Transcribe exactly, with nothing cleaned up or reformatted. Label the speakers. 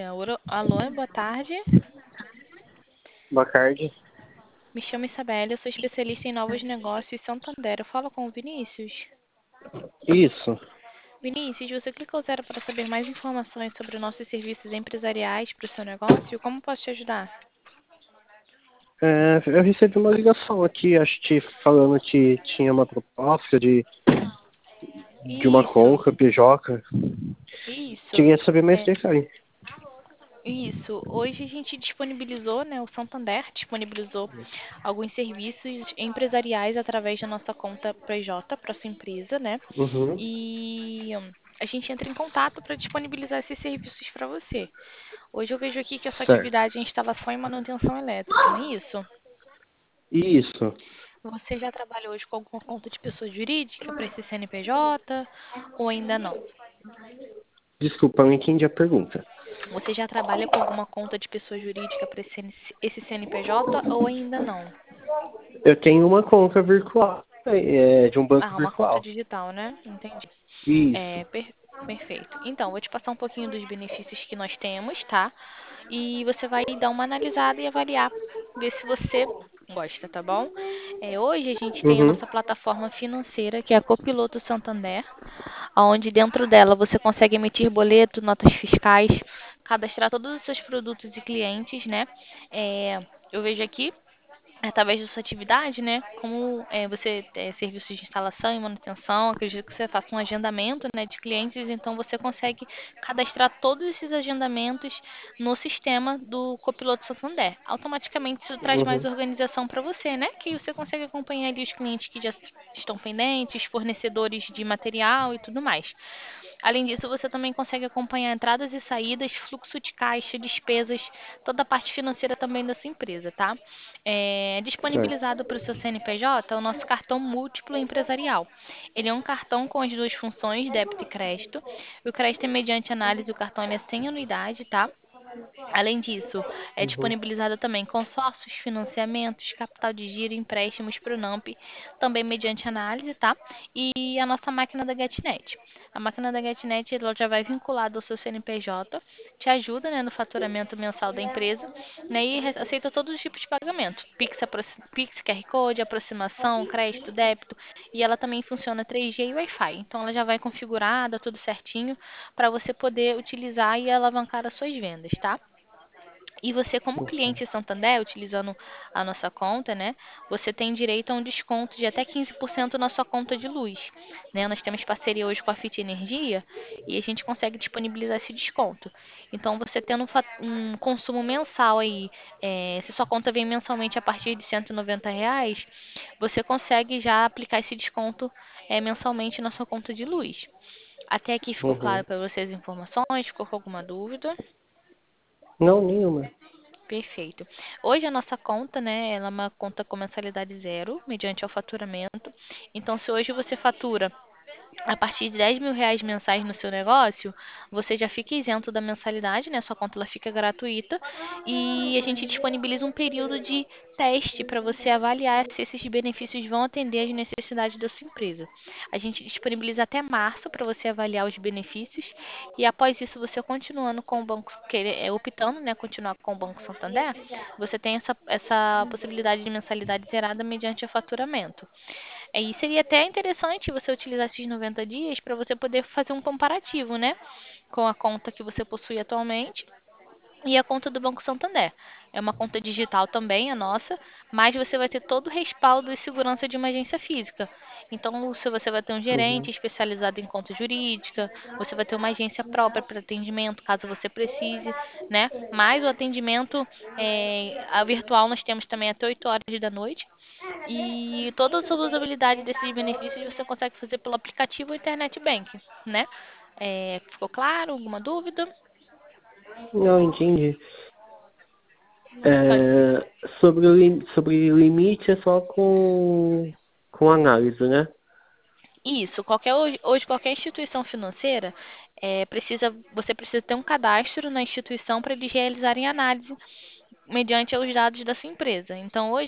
Speaker 1: Oro- Alô, boa tarde.
Speaker 2: Boa tarde.
Speaker 1: Me chamo Isabela, eu sou especialista em novos negócios Santander. Eu falo com o Vinícius.
Speaker 2: Isso.
Speaker 1: Vinícius, você clicou zero para saber mais informações sobre nossos serviços empresariais para o seu negócio? Como posso te ajudar?
Speaker 2: É, eu recebi uma ligação aqui, acho que falando que tinha uma proposta de, de uma
Speaker 1: Isso,
Speaker 2: conca, P J.
Speaker 1: isso.
Speaker 2: Queria saber mais
Speaker 1: É,
Speaker 2: detalhes.
Speaker 1: isso. Hoje a gente disponibilizou, né, o Santander disponibilizou alguns serviços empresariais através da nossa conta P J para sua empresa, né?
Speaker 2: Uhum.
Speaker 1: E hum, a gente entra em contato para disponibilizar esses serviços para você. Hoje eu vejo aqui que a sua
Speaker 2: Certo.
Speaker 1: atividade é instalação e manutenção elétrica, não é isso?
Speaker 2: Isso.
Speaker 1: Você já trabalhou hoje com alguma conta de pessoa jurídica para esse C N P J ou ainda não?
Speaker 2: Desculpa, eu não entendi a pergunta.
Speaker 1: Você já trabalha com alguma conta de pessoa jurídica para esse esse C N P J ou ainda não?
Speaker 2: Eu tenho uma conta virtual, é, de um banco
Speaker 1: Ah, uma conta
Speaker 2: virtual.
Speaker 1: digital, né? Entendi.
Speaker 2: Isso.
Speaker 1: É, per- perfeito. Então, vou te passar um pouquinho dos benefícios que nós temos, tá? E você vai dar uma analisada e avaliar, ver se você gosta, tá bom? É, hoje a gente tem a
Speaker 2: Uhum.
Speaker 1: nossa plataforma financeira, que é a Copiloto Santander, onde dentro dela você consegue emitir boleto, notas fiscais, cadastrar todos os seus produtos e clientes, né? É, eu vejo aqui através da sua atividade, né? Como é, você é, serviços de instalação e manutenção, acredito que você faça um agendamento, né, de clientes, então você consegue cadastrar todos esses agendamentos no sistema do Copiloto Santander. Automaticamente isso traz mais
Speaker 2: Uhum.
Speaker 1: organização para você, né? Que você consegue acompanhar ali os clientes que já estão pendentes, fornecedores de material e tudo mais. Além disso, você também consegue acompanhar entradas e saídas, fluxo de caixa, despesas, toda a parte financeira também da sua empresa, tá? É
Speaker 2: Certo.
Speaker 1: disponibilizado para o seu C N P J o nosso cartão múltiplo empresarial. Ele é um cartão com as duas funções, débito e crédito. O crédito é mediante análise, o cartão ele é sem anuidade, tá? Além disso, é
Speaker 2: Uhum.
Speaker 1: disponibilizado também consórcios, financiamentos, capital de giro, empréstimos para o NAMP, também mediante análise, tá? E a nossa máquina da GetNet. A máquina da GetNet ela já vai vinculada ao seu C N P J, te ajuda, né, no faturamento mensal da empresa, né, e re- aceita todos os tipos de pagamento. Pix, aproxi- Pix, Q R Code, aproximação, crédito, débito, e ela também funciona três G e Wi-Fi. Então ela já vai configurada, tudo certinho, para você poder utilizar e alavancar as suas vendas, tá? E você, como
Speaker 2: Ok.
Speaker 1: cliente Santander, utilizando a nossa conta, né? Você tem direito a um desconto de até quinze por cento na sua conta de luz, né? Nós temos parceria hoje com a Fit Energia e a gente consegue disponibilizar esse desconto. Então, você tendo um, fa- um consumo mensal aí, eh, se sua conta vem mensalmente a partir de cento e noventa reais, você consegue já aplicar esse desconto, eh, mensalmente na sua conta de luz. Até aqui ficou claro
Speaker 2: Uhum.
Speaker 1: para vocês as informações? Ficou com alguma dúvida?
Speaker 2: Não, nenhuma.
Speaker 1: Perfeito. Hoje a nossa conta, né, ela é uma conta com mensalidade zero, mediante ao faturamento. Então, se hoje você fatura a partir de dez mil reais mensais no seu negócio, você já fica isento da mensalidade, né? Sua conta ela fica gratuita e a gente disponibiliza um período de teste para você avaliar se esses benefícios vão atender às necessidades da sua empresa. A gente disponibiliza até março para você avaliar os benefícios e após isso você continuando com o banco, querer, é, optando, né, continuar com o Banco Santander, você tem essa, essa possibilidade de mensalidade zerada mediante o faturamento. E seria até interessante você utilizar esses noventa dias para você poder fazer um comparativo, né? Com a conta que você possui atualmente e a conta do Banco Santander. É uma conta digital também, a nossa, mas você vai ter todo o respaldo e segurança de uma agência física. Então, se você vai ter um
Speaker 2: Uhum.
Speaker 1: gerente especializado em conta jurídica, você vai ter uma agência própria para atendimento, caso você precise, né? Mas o atendimento é, a virtual nós temos também até oito horas da noite. E toda a usabilidade desses benefícios você consegue fazer pelo aplicativo ou Internet Banking, né? É, ficou claro? Alguma dúvida?
Speaker 2: Não, entendi.
Speaker 1: Pode-
Speaker 2: É, sobre o lim- sobre o limite é só com, com análise, né?
Speaker 1: Isso, qualquer, hoje, hoje qualquer instituição financeira é, precisa, você precisa ter um cadastro na instituição para eles realizarem análise mediante os dados da sua empresa. Então, hoje